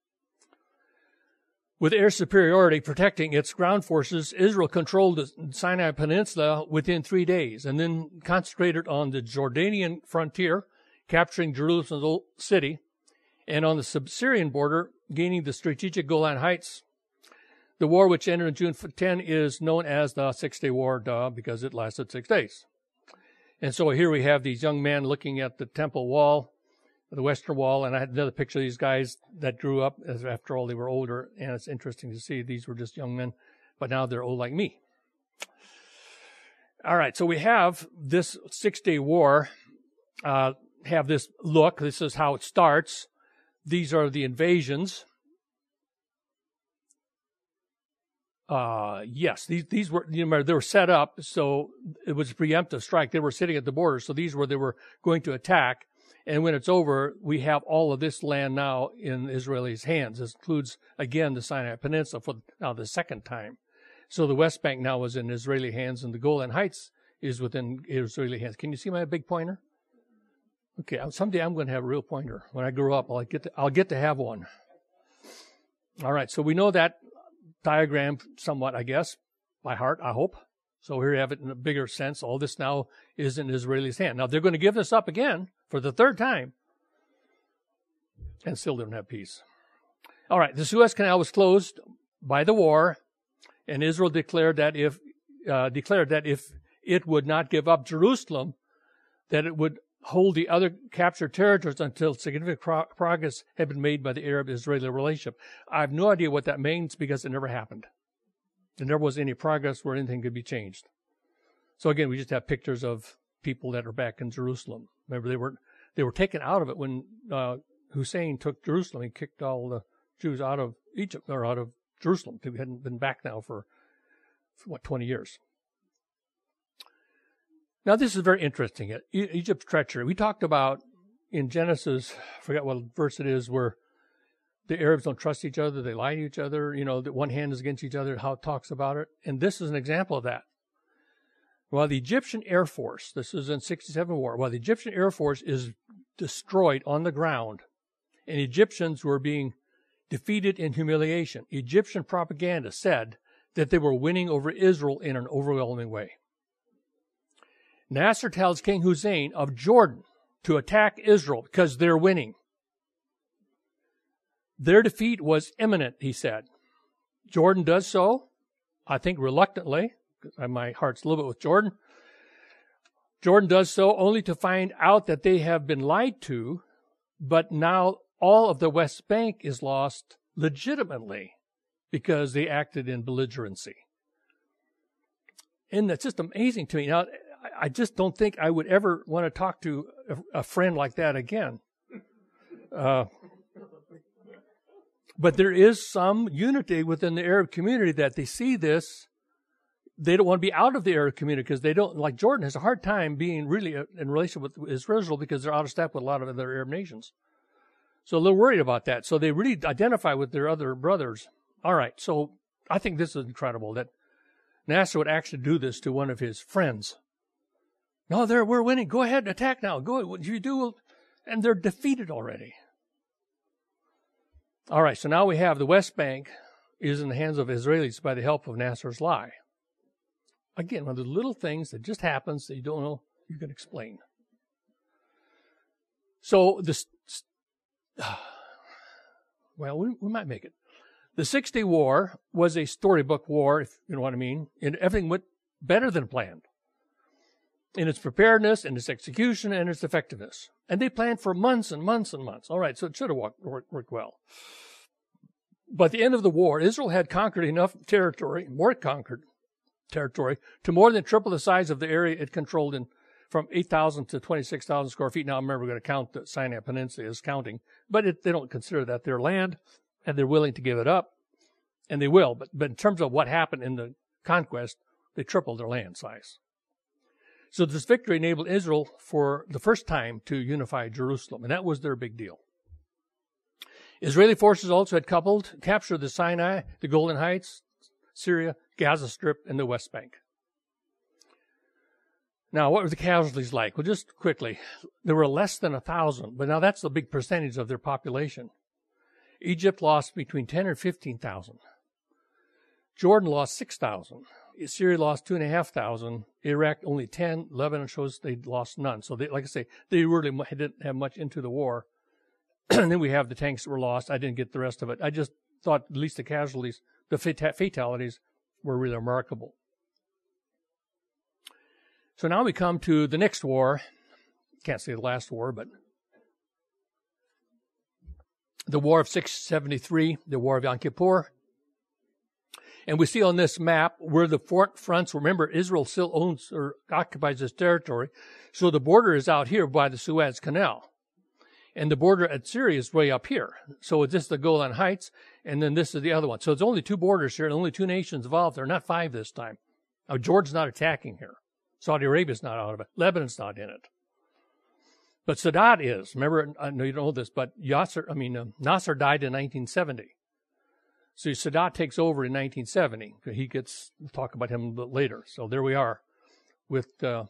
With air superiority protecting its ground forces, Israel controlled the Sinai Peninsula within 3 days and then concentrated on the Jordanian frontier, capturing Jerusalem's old city, and on the Syrian border, gaining the strategic Golan Heights. The war, which ended on June 10, is known as the Six-Day War, because it lasted 6 days. And so here we have these young men looking at the temple wall, the Western Wall, and I had another picture of these guys that grew up. After all, they were older, and it's interesting to see these were just young men, but now they're old like me. All right, so we have this 6-Day War, have this look. This is how it starts. These are the invasions. Yes, these were, they were set up, so it was a preemptive strike. They were sitting at the border, so they were going to attack. And when it's over, we have all of this land now in Israelis' hands. This includes, again, the Sinai Peninsula for now the second time. So the West Bank now is in Israeli hands, and the Golan Heights is within Israeli hands. Can you see my big pointer? Okay, someday I'm going to have a real pointer. When I grow up, I'll get to have one. All right, so we know that diagram somewhat, I guess, by heart, I hope. So here you have it in a bigger sense. All this now is in Israelis' hand. Now, they're going to give this up again for the third time and still don't have peace. All right, the Suez Canal was closed by the war, and Israel declared that if it would not give up Jerusalem, that it would hold the other captured territories until significant progress had been made by the Arab-Israeli relationship. I have no idea what that means because it never happened. There never was any progress where anything could be changed. So again, we just have pictures of people that are back in Jerusalem. Remember, they were taken out of it when Hussein took Jerusalem. He kicked all the Jews out of Egypt or out of Jerusalem. They hadn't been back now for 20 years. Now, this is very interesting. Egypt's treachery. We talked about in Genesis, I forgot what verse it is, where the Arabs don't trust each other. They lie to each other. That one hand is against each other, how it talks about it. And this is an example of that. While the Egyptian Air Force, this is in 67 war, while the Egyptian Air Force is destroyed on the ground and Egyptians were being defeated in humiliation, Egyptian propaganda said that they were winning over Israel in an overwhelming way. Nasser tells King Hussein of Jordan to attack Israel because they're winning. Their defeat was imminent, he said. Jordan does so, I think reluctantly. My heart's a little bit with Jordan. Jordan does so only to find out that they have been lied to, but now all of the West Bank is lost legitimately because they acted in belligerency. And that's just amazing to me. Now, I just don't think I would ever want to talk to a friend like that again. But there is some unity within the Arab community that they see this. They don't want to be out of the Arab community because they don't, like Jordan has a hard time being really in relation with Israel because they're out of step with a lot of other Arab nations. So a little worried about that. So they really identify with their other brothers. All right, so I think this is incredible that Nasser would actually do this to one of his friends. No, we're winning. Go ahead and attack now. Go ahead. What you do? And they're defeated already. All right, so now we have the West Bank is in the hands of Israelis by the help of Nasser's lie. Again, one of the little things that just happens that you don't know you can explain. So this, well, we might make it. The 6-Day War was a storybook war, if you know what I mean, and everything went better than planned in its preparedness, in its execution, and its effectiveness. And they planned for months and months and months. All right, so it should have worked well. But at the end of the war, Israel had conquered enough territory, more conquered territory, to more than triple the size of the area it controlled from 8,000 to 26,000 square feet. Now, remember, we're going to count the Sinai Peninsula as counting, but they don't consider that their land, and they're willing to give it up, and they will. But in terms of what happened in the conquest, they tripled their land size. So this victory enabled Israel for the first time to unify Jerusalem, and that was their big deal. Israeli forces also had captured the Sinai, the Golden Heights, Syria, Gaza Strip, and the West Bank. Now, what were the casualties like? Well, just quickly, there were less than 1,000, but now that's the big percentage of their population. Egypt lost between 10 and 15,000. Jordan lost 6,000. Syria lost 2,500. Iraq only 10. Lebanon shows they lost none. So, like I say, they really didn't have much into the war. And then we have the tanks that were lost. I didn't get the rest of it. I just thought at least the casualties, the fatalities, were really remarkable. So now we come to the next war. Can't say the last war, but the War of 673, the War of Yom Kippur. And we see on this map where the fronts, remember, Israel still owns or occupies this territory. So the border is out here by the Suez Canal. And the border at Syria is way up here. So this is the Golan Heights, and then this is the other one. So it's only two borders here, and only two nations involved. There are not five this time. Now, Jordan's not attacking here. Saudi Arabia's not out of it. Lebanon's not in it. But Sadat is. Remember, I know you don't know this, but Nasser died in 1970. So Sadat takes over in 1970. We'll talk about him a bit later. So there we are with Golda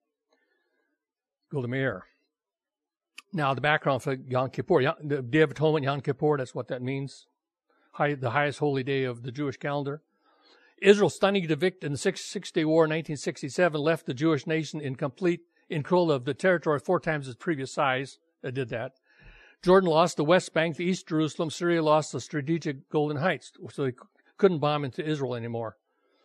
Meir. Now, the background for Yom Kippur, the Day of Atonement, Yom Kippur, that's what that means. The highest holy day of the Jewish calendar. Israel's stunning defeat in the Six-Day War in 1967 left the Jewish nation in complete control of the territory 4 times its previous size. It did that. Jordan lost the West Bank, the East Jerusalem. Syria lost the strategic Golden Heights, so they couldn't bomb into Israel anymore.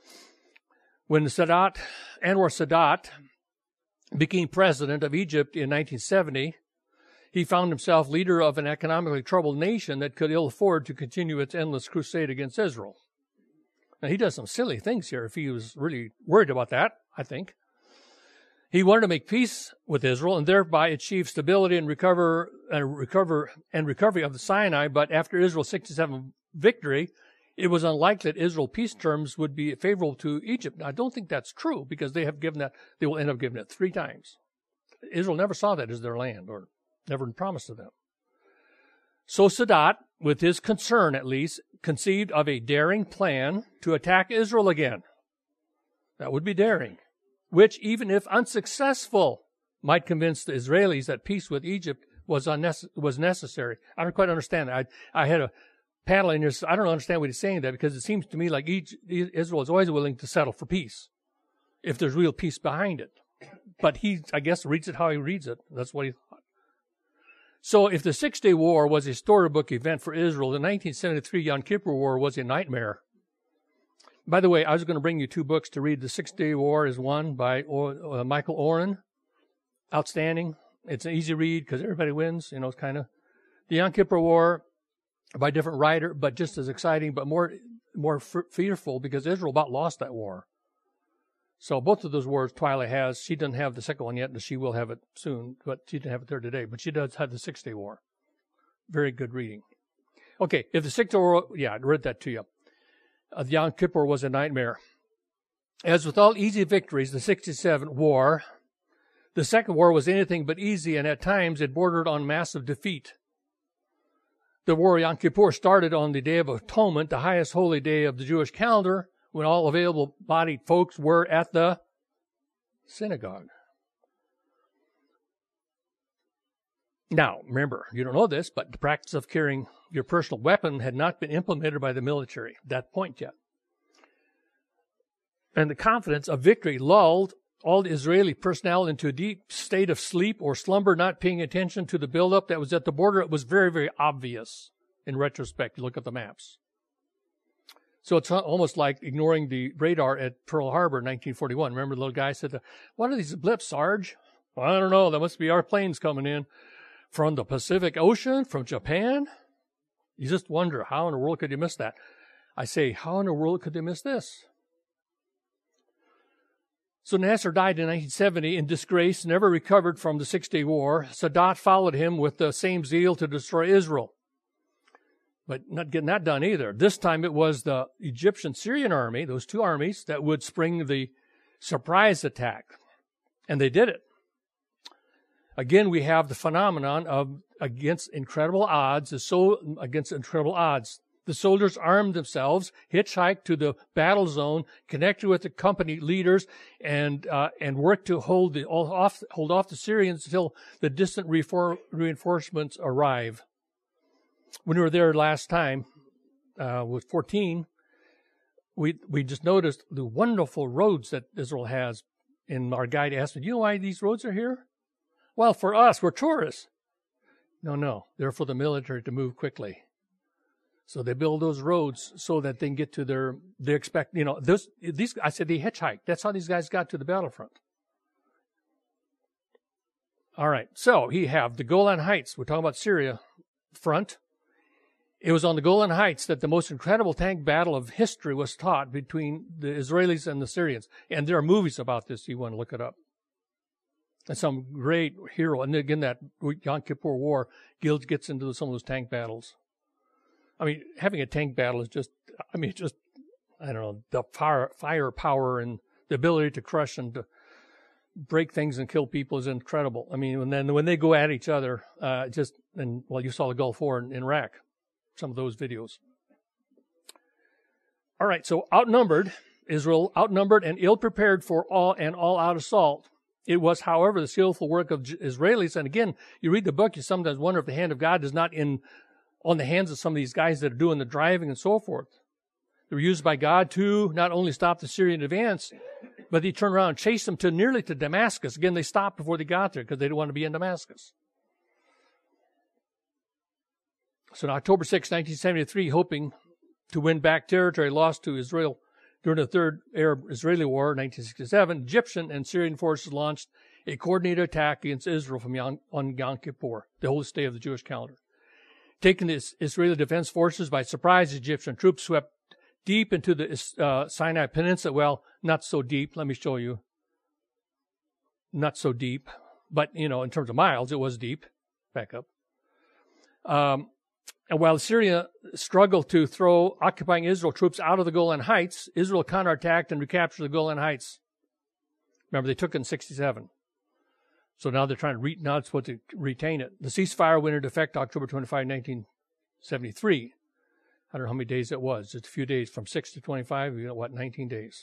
When Anwar Sadat became president of Egypt in 1970, he found himself leader of an economically troubled nation that could ill afford to continue its endless crusade against Israel. Now, he does some silly things here if he was really worried about that, I think. He wanted to make peace with Israel and thereby achieve stability and recovery of the Sinai, but after Israel's 67 victory, it was unlikely that Israel peace terms would be favorable to Egypt. Now, I don't think that's true because they will end up giving it 3 times. Israel never saw that as their land or never promised to them. So Sadat, with his concern at least, conceived of a daring plan to attack Israel again. That would be daring, which, even if unsuccessful, might convince the Israelis that peace with Egypt was necessary. I don't quite understand that. I had a panel in here. I don't understand what he's saying there because it seems to me like Israel is always willing to settle for peace if there's real peace behind it. But he, I guess, reads it how he reads it. That's what he thought. So if the 6-Day War was a storybook event for Israel, the 1973 Yom Kippur War was a nightmare. By the way, I was going to bring you 2 books to read. The 6-Day War is one by Michael Oren. Outstanding. It's an easy read because everybody wins. It's kind of. The Yom Kippur War by a different writer, but just as exciting, but more fearful because Israel about lost that war. So both of those wars Twyla has. She doesn't have the second one yet, but she will have it soon. But she didn't have it there today. But she does have the 6-Day War. Very good reading. Okay, if the Sixth War, yeah, I read that to you. The Yom Kippur was a nightmare. As with all easy victories, the 67 war, the Second War was anything but easy, and at times it bordered on massive defeat. The war of Yom Kippur started on the Day of Atonement, the highest holy day of the Jewish calendar, when all available bodied folks were at the synagogue. Now, remember, you don't know this, but the practice of carrying your personal weapon had not been implemented by the military at that point yet. And the confidence of victory lulled all the Israeli personnel into a deep state of sleep or slumber, not paying attention to the buildup that was at the border. It was very, very obvious in retrospect. You look at the maps. So it's almost like ignoring the radar at Pearl Harbor in 1941. Remember the little guy said, "What are these blips, Sarge?" "Well, I don't know. That must be our planes coming in from the Pacific Ocean, from Japan." You just wonder, how in the world could you miss that? I say, how in the world could they miss this? So Nasser died in 1970 in disgrace, never recovered from the Six-Day War. Sadat followed him with the same zeal to destroy Israel. But not getting that done either. This time it was the Egyptian-Syrian army, those two armies, that would spring the surprise attack. And they did it. Again, we have the phenomenon of against incredible odds. The soldiers armed themselves, hitchhiked to the battle zone, connected with the company leaders, and worked to hold off the Syrians until the distant reinforcements arrive. When we were there last time with 14, we just noticed the wonderful roads that Israel has. And our guide asked me, "Do you know why these roads are here?" "Well, for us, we're tourists." No, they're for the military to move quickly. So they build those roads so that they can get to they expect, I said they hitchhiked. That's how these guys got to the battlefront. All right, so we have the Golan Heights. We're talking about Syria front. It was on the Golan Heights that the most incredible tank battle of history was taught between the Israelis and the Syrians. And there are movies about this. You want to look it up. And some great hero. And again, that Yom Kippur War, gets into some of those tank battles. I mean, having a tank battle is I don't know, the firepower and the ability to crush and to break things and kill people is incredible. I mean, when they go at each other, you saw the Gulf War in Iraq, some of those videos. All right, so Israel outnumbered and ill-prepared for all-out assault. It was, however, the skillful work of Israelis. And again, you read the book, you sometimes wonder if the hand of God is not on the hands of some of these guys that are doing the driving and so forth. They were used by God to not only stop the Syrian advance, but they turned around and chased them nearly to Damascus. Again, they stopped before they got there because they didn't want to be in Damascus. So on October 6, 1973, hoping to win back territory lost to Israel during the Third Arab-Israeli War, 1967, Egyptian and Syrian forces launched a coordinated attack against Israel on Yom Kippur, the holy day of the Jewish calendar. Taking the Israeli defense forces by surprise, Egyptian troops swept deep into the Sinai Peninsula. Well, not so deep. Let me show you. Not so deep. But, in terms of miles, it was deep. Back up. And while Syria struggled to throw occupying Israel troops out of the Golan Heights, Israel counterattacked and recaptured the Golan Heights. Remember, they took it in 1967. So now they're trying to retain it. The ceasefire went into effect October 25, 1973. I don't know how many days it was. Just a few days, from 6 to 25, 19 days.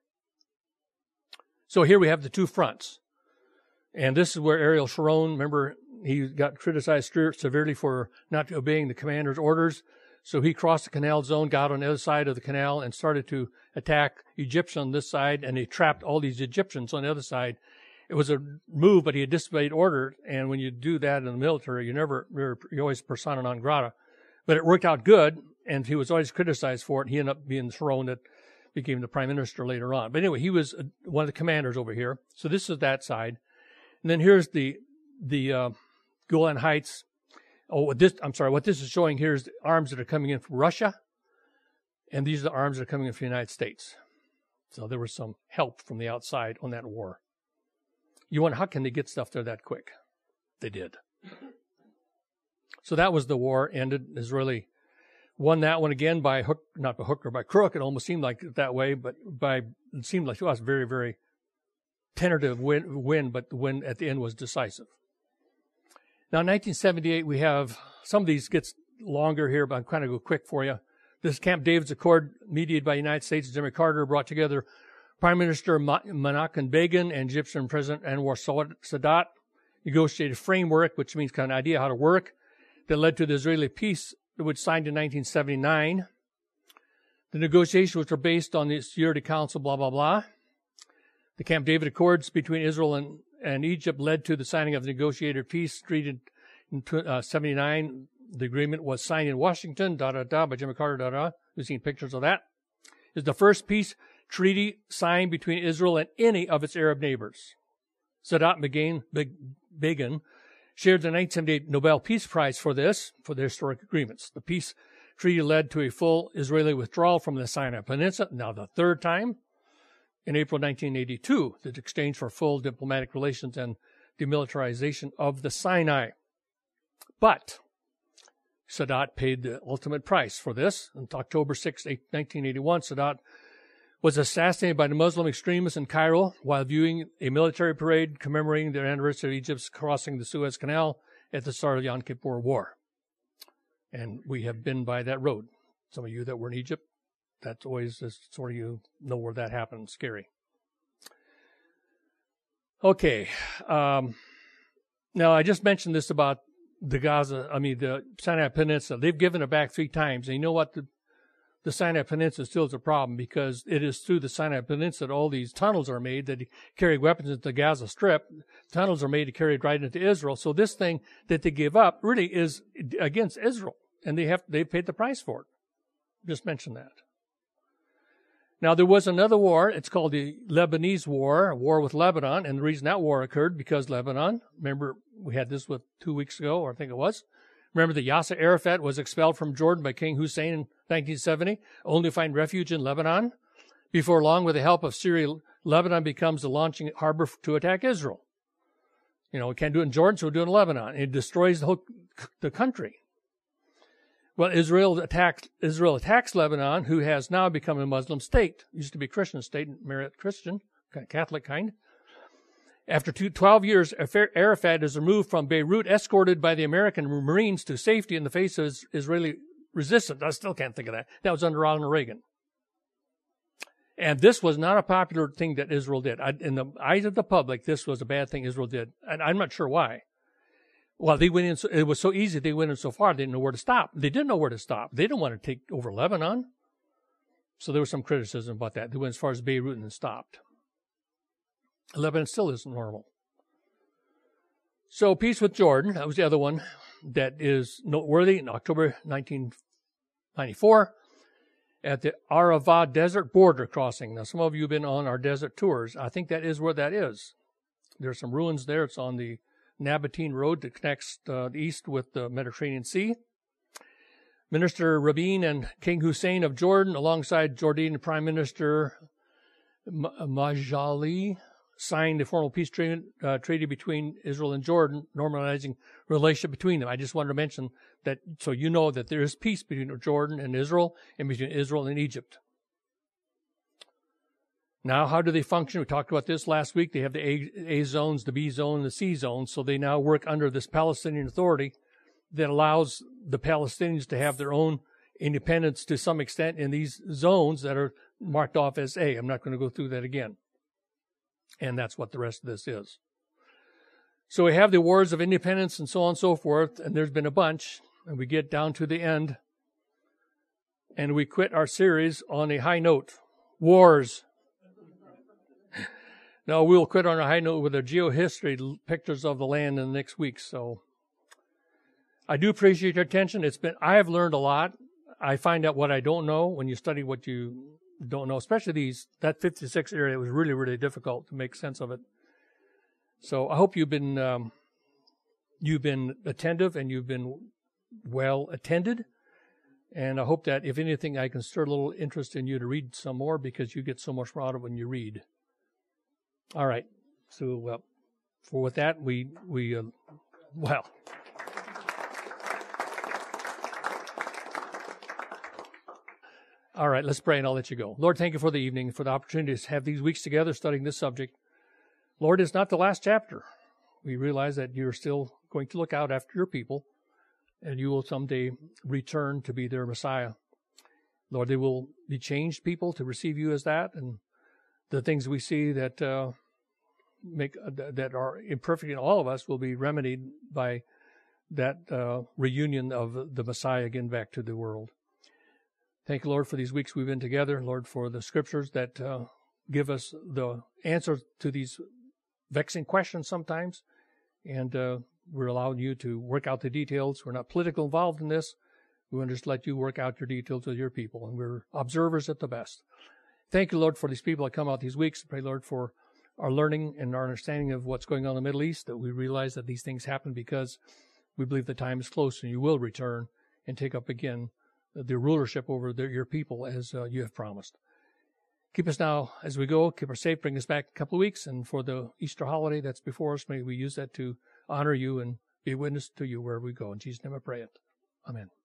So here we have the two fronts. And this is where Ariel Sharon, remember, he got criticized severely for not obeying the commander's orders. So he crossed the canal zone, got on the other side of the canal, and started to attack Egyptians on this side, and he trapped all these Egyptians on the other side. It was a move, but he had disobeyed order, and when you do that in the military, you're always persona non grata. But it worked out good, and he was always criticized for it. He ended up being Sharon that became the prime minister later on. But anyway, he was one of the commanders over here. So this is that side. And then here's the Golan Heights. What this is showing here is the arms that are coming in from Russia, and these are the arms that are coming in from the United States. So there was some help from the outside on that war. You wonder, how can they get stuff there that quick? They did. So that was the war ended. Israeli Won that one again by hook, not by hook or by crook. It almost seemed like it that way, but it seemed like to us very, very tentative win, but the win at the end was decisive. Now, in 1978, we have, some of these gets longer here, but I'm kind of go quick for you. This Camp David's Accord, mediated by the United States, Jimmy Carter, brought together Prime Minister Menachem Begin and Egyptian President Anwar Sadat, negotiated a framework, which means kind of idea how to work, that led to the Israeli peace, which signed in 1979. The negotiations were based on the Security Council, blah, blah, blah. The Camp David Accords between Israel and Egypt led to the signing of the negotiated peace treaty in 79. The agreement was signed in Washington, by Jimmy Carter, We've seen pictures of that. It's the first peace treaty signed between Israel and any of its Arab neighbors. Sadat and Begin shared the 1978 Nobel Peace Prize for their historic agreements. The peace treaty led to a full Israeli withdrawal from the Sinai Peninsula, now the third time, in April 1982, the exchange for full diplomatic relations and demilitarization of the Sinai. But Sadat paid the ultimate price for this. On October 6, 1981, Sadat was assassinated by the Muslim extremists in Cairo while viewing a military parade commemorating the anniversary of Egypt's crossing the Suez Canal at the start of the Yom Kippur War. And we have been by that road. Some of you that were in Egypt, that's always sort of, you know where that happened. Scary. Okay. Now, I just mentioned this about the Sinai Peninsula. They've given it back 3 times. And you know what? The Sinai Peninsula still is a problem because it is through the Sinai Peninsula that all these tunnels are made that carry weapons into the Gaza Strip. Tunnels are made to carry it right into Israel. So this thing that they give up really is against Israel. And they paid the price for it. Just mention that. Now, there was another war. It's called the Lebanese War, a war with Lebanon. And the reason that war occurred, because Lebanon, remember, we had this 2 weeks ago, or I think it was. Remember that Yasser Arafat was expelled from Jordan by King Hussein in 1970, only to find refuge in Lebanon. Before long, with the help of Syria, Lebanon becomes the launching harbor to attack Israel. We can't do it in Jordan, so we'll do it in Lebanon. It destroys the country. Well, Israel attacks Lebanon, who has now become a Muslim state. It used to be a Christian state, Maronite Christian, Catholic kind. After 12 years, Arafat is removed from Beirut, escorted by the American Marines to safety in the face of Israeli resistance. I still can't think of that. That was under Ronald Reagan. And this was not a popular thing that Israel did. In the eyes of the public, this was a bad thing Israel did. And I'm not sure why. Well, they went in. It was so easy. They went in so far. They didn't know where to stop. They didn't know where to stop. They didn't want to take over Lebanon. So there was some criticism about that. They went as far as Beirut and then stopped. Lebanon still isn't normal. So peace with Jordan. That was the other one that is noteworthy. In October 1994, at the Arava Desert border crossing. Now, some of you have been on our desert tours. I think that is where that is. There's some ruins there. It's on the Nabatean Road that connects the east with the Mediterranean Sea. Minister Rabin and King Hussein of Jordan, alongside Jordanian Prime Minister Majali, signed a formal peace treaty between Israel and Jordan, normalizing relationship between them. I just wanted to mention that so you know that there is peace between Jordan and Israel and between Israel and Egypt. Now, how do they function? We talked about this last week. They have the A zones, the B zone, and the C zone. So they now work under this Palestinian Authority that allows the Palestinians to have their own independence to some extent in these zones that are marked off as A. I'm not going to go through that again. And that's what the rest of this is. So we have the wars of independence and so on and so forth, and there's been a bunch, and we get down to the end, and we quit our series on a high note. Wars. Now, we'll quit on a high note with a geohistory, pictures of the land in the next week. So I do appreciate your attention. I have learned a lot. I find out what I don't know when you study what you don't know, especially that 56 area was really, really difficult to make sense of it. So I hope you've been attentive and you've been well attended. And I hope that if anything, I can stir a little interest in you to read some more because you get so much more out of it when you read. All right. So, with that, All right, let's pray and I'll let you go. Lord, thank you for the evening, for the opportunity to have these weeks together studying this subject. Lord, it's not the last chapter. We realize that you're still going to look out after your people, and you will someday return to be their Messiah. Lord, they will be changed people to receive you as that, and the things we see that that are imperfect in all of us will be remedied by that reunion of the Messiah again back to the world. Thank you, Lord, for these weeks we've been together. Lord, for the scriptures that give us the answers to these vexing questions sometimes. And we're allowing you to work out the details. We're not politically involved in this. We want to just let you work out your details with your people. And we're observers at the best. Thank you, Lord, for these people that come out these weeks. Pray, Lord, for our learning and our understanding of what's going on in the Middle East, that we realize that these things happen because we believe the time is close and you will return and take up again the rulership over your people as you have promised. Keep us now as we go. Keep us safe. Bring us back a couple of weeks. And for the Easter holiday that's before us, may we use that to honor you and be a witness to you wherever we go. In Jesus' name I pray it. Amen.